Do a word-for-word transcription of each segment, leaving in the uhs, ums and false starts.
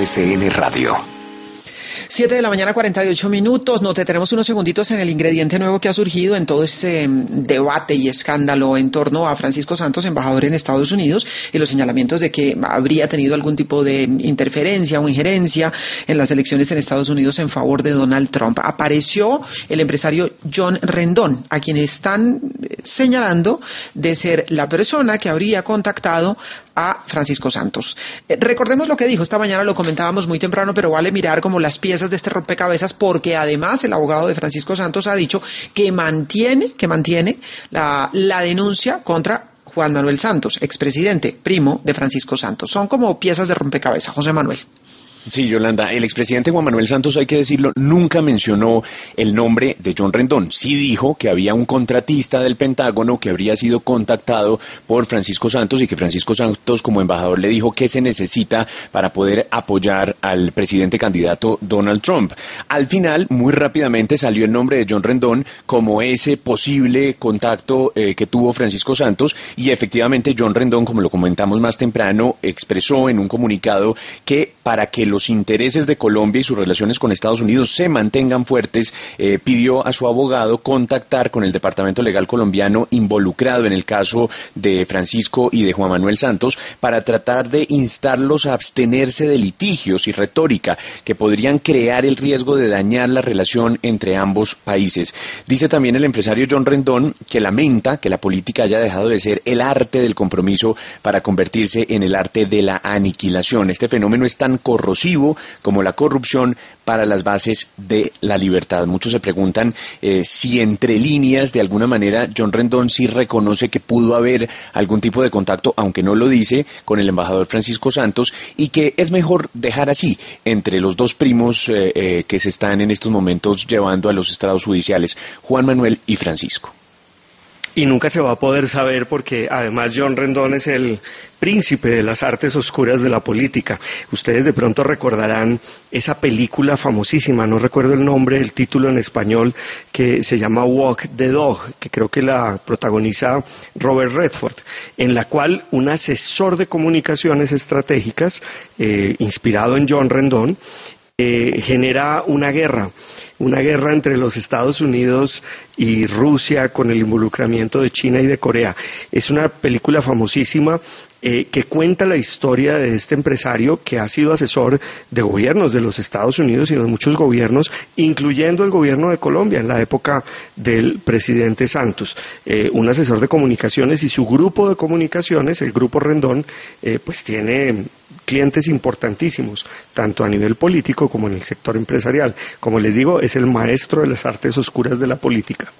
R C N Radio. Siete de la mañana, cuarenta y ocho minutos. Nos detenemos unos segunditos en el ingrediente nuevo que ha surgido en todo este debate y escándalo en torno a Francisco Santos, embajador en Estados Unidos, y los señalamientos de que habría tenido algún tipo de interferencia o injerencia en las elecciones en Estados Unidos en favor de Donald Trump. Apareció el empresario John Rendón, a quien están señalando de ser la persona que habría contactado a Francisco Santos. Eh, recordemos lo que dijo esta mañana, lo comentábamos muy temprano, pero vale mirar como las piezas de este rompecabezas, porque además el abogado de Francisco Santos ha dicho que mantiene, que mantiene la, la denuncia contra Juan Manuel Santos, expresidente, primo de Francisco Santos. Son como piezas de rompecabezas. José Manuel. Sí, Yolanda, el expresidente Juan Manuel Santos, hay que decirlo, nunca mencionó el nombre de John Rendón. Sí dijo que había un contratista del Pentágono que habría sido contactado por Francisco Santos y que Francisco Santos como embajador le dijo que se necesita para poder apoyar al presidente candidato Donald Trump. Al final, muy rápidamente salió el nombre de John Rendón como ese posible contacto eh, que tuvo Francisco Santos, y efectivamente John Rendón, como lo comentamos más temprano, expresó en un comunicado que para que los intereses de Colombia y sus relaciones con Estados Unidos se mantengan fuertes, eh, pidió a su abogado contactar con el Departamento Legal colombiano involucrado en el caso de Francisco y de Juan Manuel Santos para tratar de instarlos a abstenerse de litigios y retórica que podrían crear el riesgo de dañar la relación entre ambos países. Dice también el empresario John Rendón que lamenta que la política haya dejado de ser el arte del compromiso para convertirse en el arte de la aniquilación. Este fenómeno es tan corrosivo como la corrupción para las bases de la libertad. Muchos se preguntan eh, si entre líneas, de alguna manera, John Rendón sí reconoce que pudo haber algún tipo de contacto, aunque no lo dice, con el embajador Francisco Santos, y que es mejor dejar así entre los dos primos eh, eh, que se están en estos momentos llevando a los estrados judiciales, Juan Manuel y Francisco. Y nunca se va a poder saber porque además John Rendón es el príncipe de las artes oscuras de la política. Ustedes de pronto recordarán esa película famosísima, no recuerdo el nombre, el título en español, que se llama Walk the Dog, que creo que la protagoniza Robert Redford, en la cual un asesor de comunicaciones estratégicas, eh, inspirado en John Rendón, eh, genera una guerra. Una guerra entre los Estados Unidos y Rusia con el involucramiento de China y de Corea. Es una película famosísima eh, que cuenta la historia de este empresario que ha sido asesor de gobiernos de los Estados Unidos y de muchos gobiernos, incluyendo el gobierno de Colombia en la época del presidente Santos. Eh, un asesor de comunicaciones y su grupo de comunicaciones, el Grupo Rendón, eh, pues tiene clientes importantísimos, tanto a nivel político como en el sector empresarial. Como les digo, es el maestro de las artes oscuras de la política.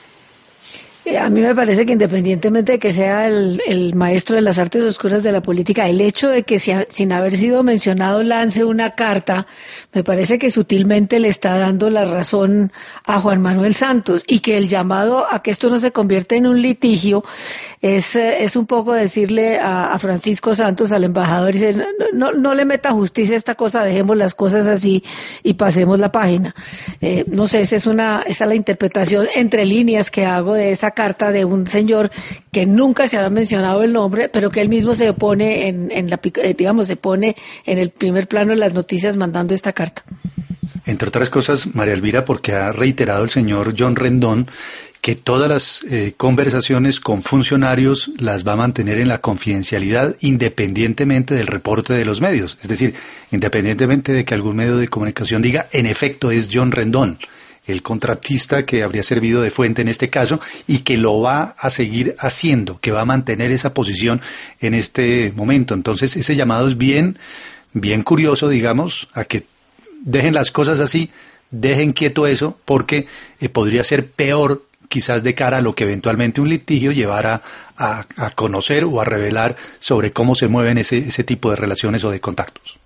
A mí me parece que independientemente de que sea el, el maestro de las artes oscuras de la política, el hecho de que si, sin haber sido mencionado lance una carta, me parece que sutilmente le está dando la razón a Juan Manuel Santos, y que el llamado a que esto no se convierta en un litigio es, es un poco decirle a, a Francisco Santos, al embajador, dice, no, no, no le meta justicia a esta cosa, dejemos las cosas así y pasemos la página. Eh, no sé, esa es una, esa es la interpretación entre líneas que hago de esa carta de un señor que nunca se había mencionado el nombre, pero que él mismo se pone en, en la, digamos, se pone en el primer plano de las noticias mandando esta carta. Entre otras cosas, María Elvira, porque ha reiterado el señor John Rendón que todas las eh, conversaciones con funcionarios las va a mantener en la confidencialidad independientemente del reporte de los medios. Es decir, independientemente de que algún medio de comunicación diga, en efecto es John Rendón, el contratista que habría servido de fuente en este caso, y que lo va a seguir haciendo, que va a mantener esa posición en este momento. Entonces ese llamado es bien, bien curioso, digamos, a que dejen las cosas así, dejen quieto eso, porque eh, podría ser peor quizás de cara a lo que eventualmente un litigio llevara a, a conocer o a revelar sobre cómo se mueven ese, ese tipo de relaciones o de contactos.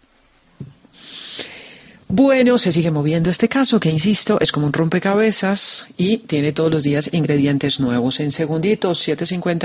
Bueno, se sigue moviendo este caso que, insisto, es como un rompecabezas y tiene todos los días ingredientes nuevos. En segunditos, siete cincuenta.